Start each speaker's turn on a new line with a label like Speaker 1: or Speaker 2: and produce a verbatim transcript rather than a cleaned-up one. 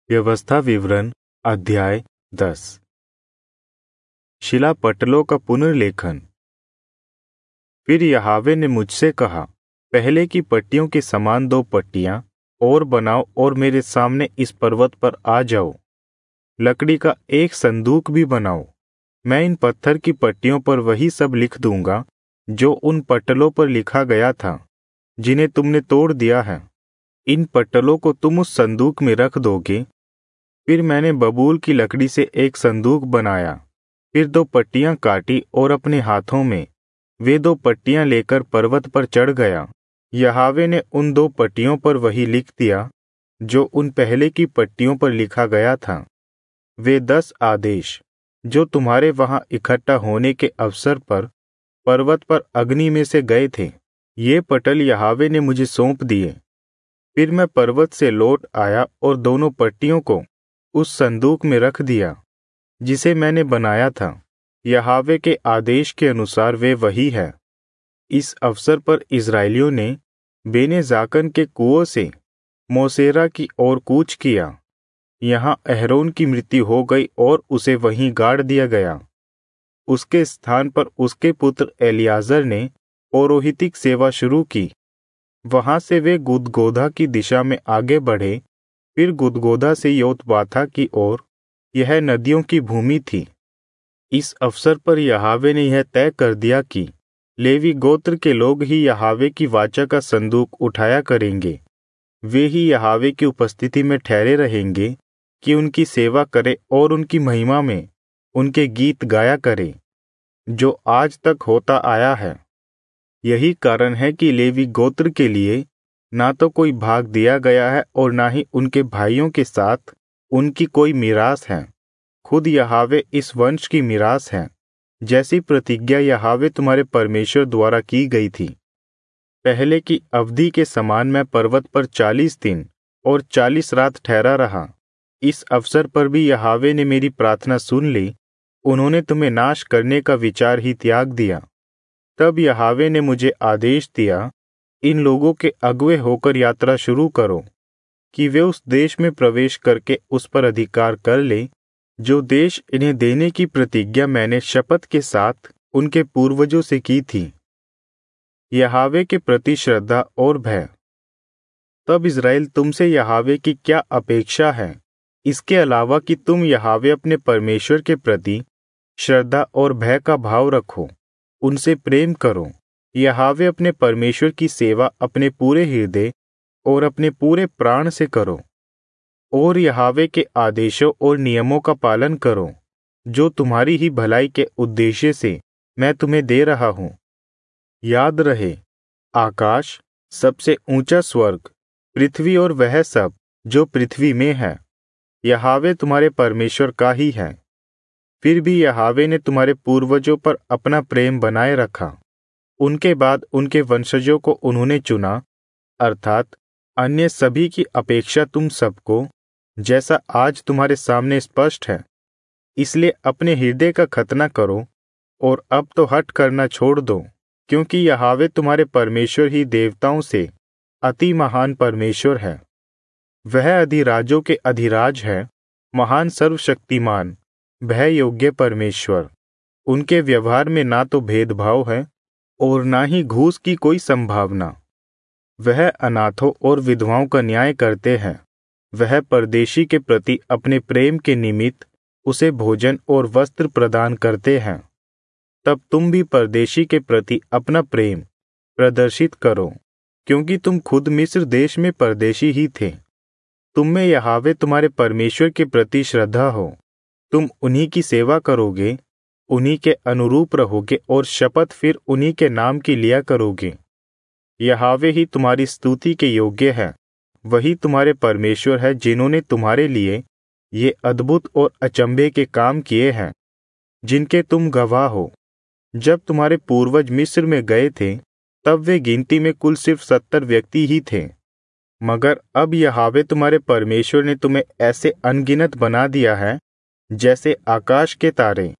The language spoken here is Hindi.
Speaker 1: व्यवस्था विवरण अध्याय दस। शिला पटलों का पुनर्लेखन। फिर यहोवा ने मुझसे कहा, पहले की पट्टियों के समान दो पट्टियां और बनाओ और मेरे सामने इस पर्वत पर आ जाओ। लकड़ी का एक संदूक भी बनाओ। मैं इन पत्थर की पट्टियों पर वही सब लिख दूंगा जो उन पटलों पर लिखा गया था जिन्हें तुमने तोड़ दिया है। इन पटलों को तुम उस संदूक में रख दोगे। फिर मैंने बबूल की लकड़ी से एक संदूक बनाया। फिर दो पट्टियां काटी और अपने हाथों में वे दो पट्टियां लेकर पर्वत पर चढ़ गया। यहोवा ने उन दो पट्टियों पर वही लिख दिया जो उन पहले की पट्टियों पर लिखा गया था। वे दस आदेश जो तुम्हारे वहां इकट्ठा होने के अवसर पर पर्वत पर अग्नि में से गए थे, ये पटल यहोवा ने मुझे सौंप दिए। फिर मैं पर्वत से लौट आया और दोनों पट्टियों को उस संदूक में रख दिया जिसे मैंने बनाया था। यहोवा के आदेश के अनुसार वे वही है। इस अवसर पर इस्राएलियों ने बेने जाकन के कुओं से मोसेरा की ओर कूच किया। यहाँ अहरोन की मृत्यु हो गई और उसे वहीं गाड़ दिया गया। उसके स्थान पर उसके पुत्र एलियाजर ने पौरोहितिक सेवा शुरू की। वहां से वे गुदगोधा की दिशा में आगे बढ़े। फिर गुदगोधा से योतबाथा की ओर, यह नदियों की भूमि थी। इस अवसर पर यहोवा ने यह तय कर दिया कि लेवी गोत्र के लोग ही यहोवा की वाचा का संदूक उठाया करेंगे। वे ही यहोवा की उपस्थिति में ठहरे रहेंगे कि उनकी सेवा करे और उनकी महिमा में उनके गीत गाया करे, जो आज तक होता आया है। यही कारण है कि लेवी गोत्र के लिए ना तो कोई भाग दिया गया है और ना ही उनके भाइयों के साथ उनकी कोई मीरास है। खुद यहोवा इस वंश की मीरास है, जैसी प्रतिज्ञा यहोवा तुम्हारे परमेश्वर द्वारा की गई थी। पहले की अवधि के समान मैं पर्वत पर चालीस दिन और चालीस रात ठहरा रहा। इस अवसर पर भी यहोवा ने मेरी प्रार्थना सुन ली। उन्होंने तुम्हें नाश करने का विचार ही त्याग दिया। तब यहोवा ने मुझे आदेश दिया, इन लोगों के अगुवे होकर यात्रा शुरू करो कि वे उस देश में प्रवेश करके उस पर अधिकार कर ले, जो देश इन्हें देने की प्रतिज्ञा मैंने शपथ के साथ उनके पूर्वजों से की थी। यहोवा के प्रति श्रद्धा और भय। तब इस्राएल तुमसे यहोवा की क्या अपेक्षा है, इसके अलावा कि तुम यहोवा अपने परमेश्वर के प्रति श्रद्धा और भय का भाव रखो, उनसे प्रेम करो। यहोवा अपने परमेश्वर की सेवा अपने पूरे हृदय और अपने पूरे प्राण से करो, और यहोवा के आदेशों और नियमों का पालन करो, जो तुम्हारी ही भलाई के उद्देश्य से मैं तुम्हें दे रहा हूँ। याद रहे, आकाश सबसे ऊंचा स्वर्ग, पृथ्वी और वह सब जो पृथ्वी में है, यहोवा तुम्हारे परमेश्वर का ही है। फिर भी यहोवा ने तुम्हारे पूर्वजों पर अपना प्रेम बनाए रखा। उनके बाद उनके वंशजों को उन्होंने चुना, अर्थात अन्य सभी की अपेक्षा तुम सबको, जैसा आज तुम्हारे सामने स्पष्ट है। इसलिए अपने हृदय का खतना करो और अब तो हठ करना छोड़ दो, क्योंकि यहोवा तुम्हारे परमेश्वर ही देवताओं से अति महान परमेश्वर है। वह अधिराजों के अधिराज है, महान सर्वशक्तिमान, भय योग्य परमेश्वर। उनके व्यवहार में ना तो भेदभाव है और ना ही घूस की कोई संभावना। वह अनाथों और विधवाओं का न्याय करते हैं। वह परदेशी के प्रति अपने प्रेम के निमित्त उसे भोजन और वस्त्र प्रदान करते हैं। तब तुम भी परदेशी के प्रति अपना प्रेम प्रदर्शित करो, क्योंकि तुम खुद मिस्र देश में परदेशी ही थे। तुम में यहोवा तुम्हारे परमेश्वर के प्रति श्रद्धा हो। तुम उन्हीं की सेवा करोगे, उन्हीं के अनुरूप रहोगे और शपथ फिर उन्हीं के नाम की लिया करोगे। यहोवा ही तुम्हारी स्तुति के योग्य है। वही तुम्हारे परमेश्वर है, जिन्होंने तुम्हारे लिए ये अद्भुत और अचंभे के काम किए हैं, जिनके तुम गवाह हो। जब तुम्हारे पूर्वज मिस्र में गए थे, तब वे गिनती में कुल सिर्फ सत्तर व्यक्ति ही थे। मगर अब यहोवा तुम्हारे परमेश्वर ने तुम्हें ऐसे अनगिनत बना दिया है, जैसे आकाश के तारे।